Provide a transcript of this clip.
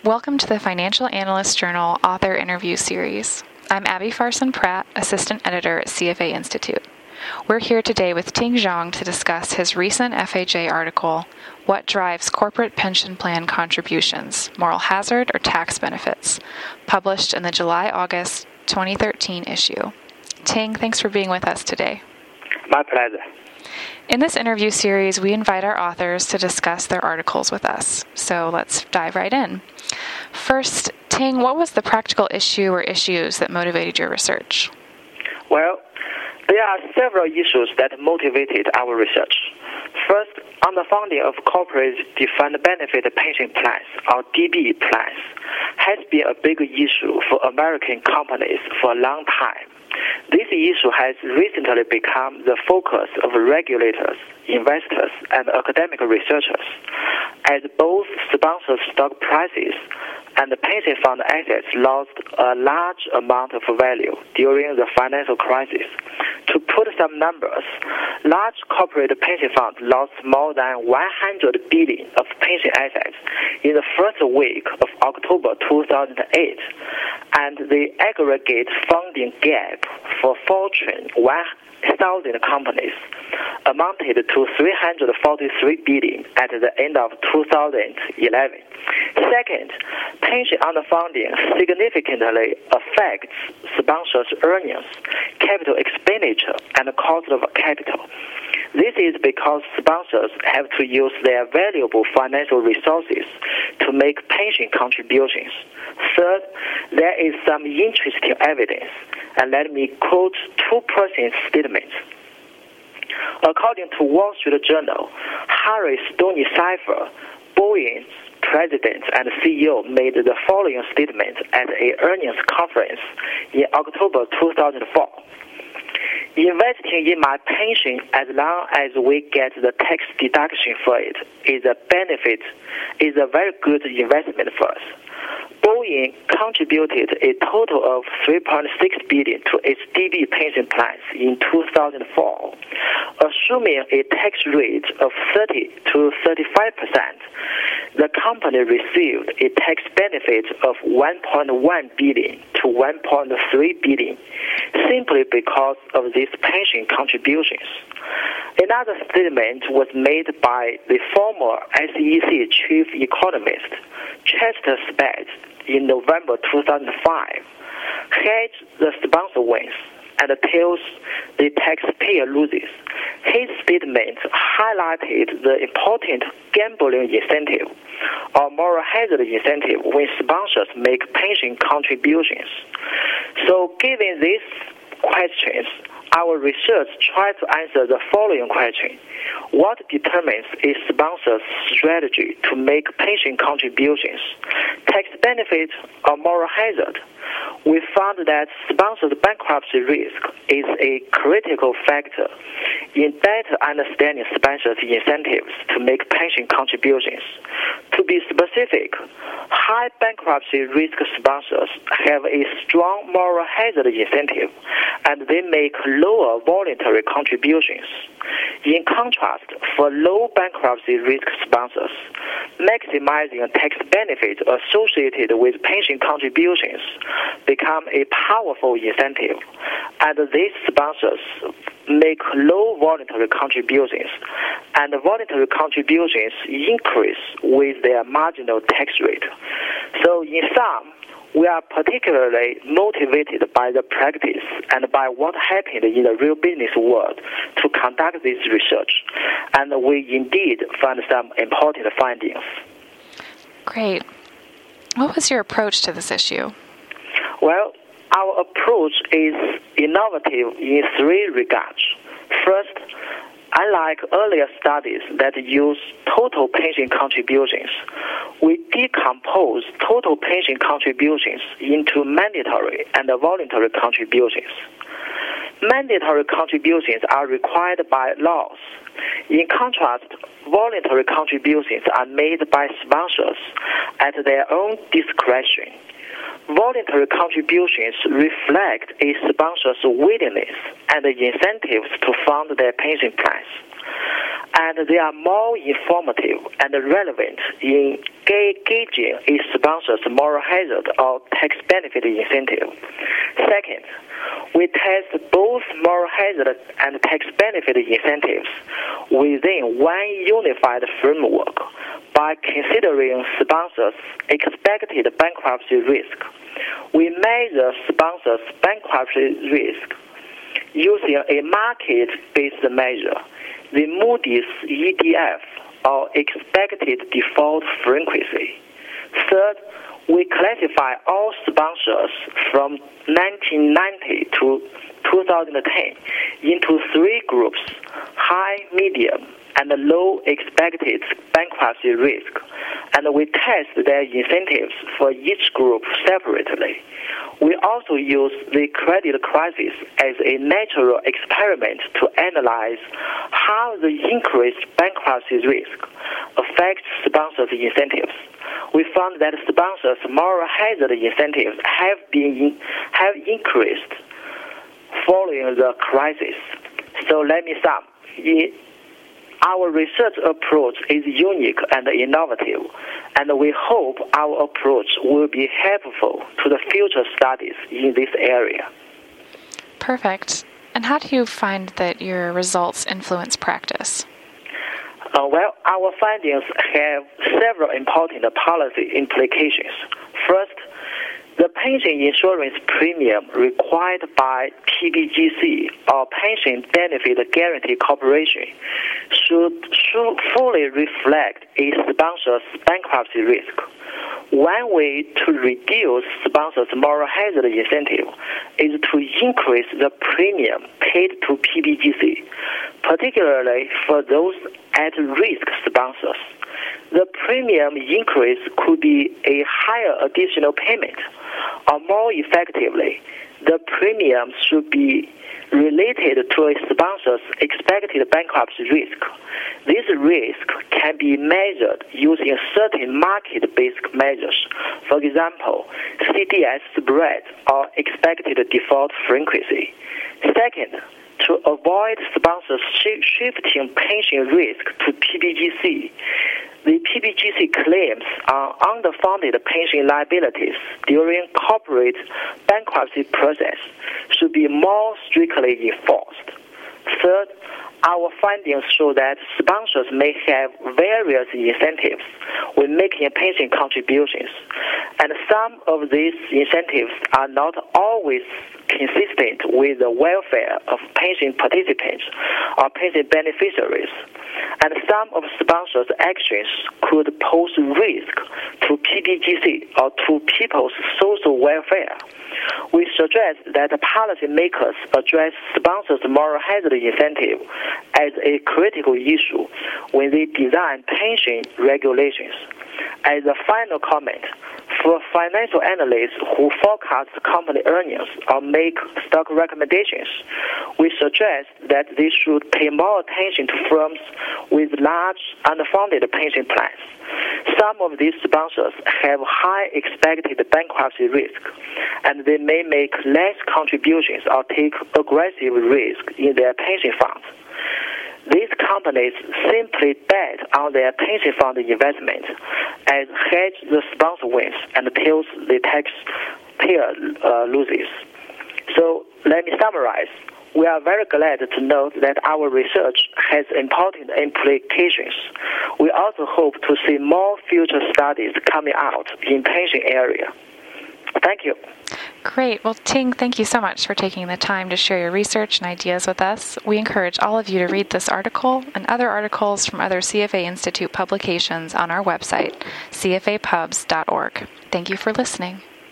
Welcome to the Financial Analyst Journal Author Interview Series. I'm Abby Farson Pratt, Assistant Editor at CFA Institute. We're here today with Ting Zhang to discuss his recent FHA article, What Drives Corporate Pension Plan Contributions, Moral Hazard or Tax Benefits, published in the July-August 2013 issue. Ting, thanks for being with us today. My pleasure. In this interview series, we invite our authors to discuss their articles with us. So let's dive right in. First, Ting, what was the practical issue or issues that motivated your research? Well, there are several issues that motivated our research. First, underfunding of corporate defined benefit pension plans, or DB plans, has been a big issue for American companies for a long time. This issue has recently become the focus of regulators, investors, and academic researchers, as both sponsor stock prices and pension fund assets lost a large amount of value during the financial crisis. To put some numbers, large corporate pension funds lost more than $100 billion of pension assets in the first week of October 2008, and the aggregate funding gap for Fortune 1,000 companies amounted to $343 billion at the end of 2011. Second, pension underfunding significantly affects sponsors' earnings, capital expenditure, and cost of capital. This is because sponsors have to use their valuable financial resources to make pension contributions. Third, there is some interesting evidence, and let me quote two persons' statements. According to Wall Street Journal, Harry Stoney Cipher, Boeing's president and CEO, made the following statement at an earnings conference in October 2004. Investing in my pension as long as we get the tax deduction for it is a very good investment for us. Boeing contributed a total of $3.6 billion to its DB pension plans in 2004. Assuming a tax rate of 30 to 35%, the company received a tax benefit of $1.1 billion to $1.3 billion simply because of these pension contributions. Another statement was made by the former SEC chief economist, Chester Spade, in November 2005. Head the sponsor wins and tells the taxpayer loses. His statement highlighted the important gambling incentive or moral hazard incentive when sponsors make pension contributions. So given these questions, our research tried to answer the following question. What determines a sponsor's strategy to make pension contributions? Tax benefit or moral hazard? We found that sponsors' bankruptcy risk is a critical factor in better understanding sponsors' incentives to make pension contributions. To be specific, high bankruptcy risk sponsors have a strong moral hazard incentive, and they make lower voluntary contributions. In contrast, for low bankruptcy risk sponsors, maximizing tax benefits associated with pension contributions become a powerful incentive, and these sponsors make low voluntary contributions, and voluntary contributions increase with their marginal tax rate. So in sum, we are particularly motivated by the practice and by what happened in the real business world to conduct this research, and we indeed found some important findings. Great. What was your approach to this issue? Well, our approach is innovative in three regards. First, unlike earlier studies that use total pension contributions, we decompose total pension contributions into mandatory and voluntary contributions. Mandatory contributions are required by laws. In contrast, voluntary contributions are made by sponsors at their own discretion. Voluntary contributions reflect a sponsor's willingness and incentives to fund their pension plans. and they are more informative and relevant in gauging a sponsor's moral hazard or tax benefit incentive. Second, we test both moral hazard and tax benefit incentives within one unified framework by considering sponsors' expected bankruptcy risk. We measure sponsors' bankruptcy risk using a market-based measure, the Moody's EDF, or expected default frequency. Third, we classify all sponsors from 1990 to 2010 into three groups: high, medium, and low expected bankruptcy risk, and we test their incentives for each group separately. We also use the credit crisis as a natural experiment to analyze how the increased bankruptcy risk affects sponsors' incentives. We found that sponsors' moral hazard incentives have increased following the crisis. So let me sum. Our research approach is unique and innovative, and we hope our approach will be helpful to the future studies in this area. Perfect. And how do you find that your results influence practice? Well, our findings have several important policy implications. First, the pension insurance premium required by PBGC or Pension Benefit Guaranty Corporation should fully reflect a sponsor's bankruptcy risk. One way to reduce sponsors' moral hazard incentive is to increase the premium paid to PBGC, particularly for those at-risk sponsors. The premium increase could be a higher additional payment, or more effectively, the premium should be related to a sponsor's expected bankruptcy risk. This risk can be measured using certain market-based measures, for example, CDS spread or expected default frequency. Second, to avoid sponsors shifting pension risk to PBGC, the PBGC claims on underfunded pension liabilities during corporate bankruptcy process should be more strictly enforced. Third, our findings show that sponsors may have various incentives when making pension contributions, and some of these incentives are not always consistent with the welfare of pension participants or pension beneficiaries, and some of sponsors' actions could pose risk to PBGC or to people's social welfare. We suggest that policymakers address sponsors' moral hazard incentive as a critical issue when they design pension regulations. As a final comment, for financial analysts who forecast company earnings or make stock recommendations, we suggest that they should pay more attention to firms with large unfunded pension plans. Some of these sponsors have high expected bankruptcy risk, and they may make less contributions or take aggressive risk in their pension funds. These companies simply bet on their pension fund investment and hedge the sponsor wins until the taxpayer loses. So let me summarize. We are very glad to note that our research has important implications. We also hope to see more future studies coming out in pension area. Thank you. Great. Well, Ting, thank you so much for taking the time to share your research and ideas with us. We encourage all of you to read this article and other articles from other CFA Institute publications on our website, cfapubs.org. Thank you for listening.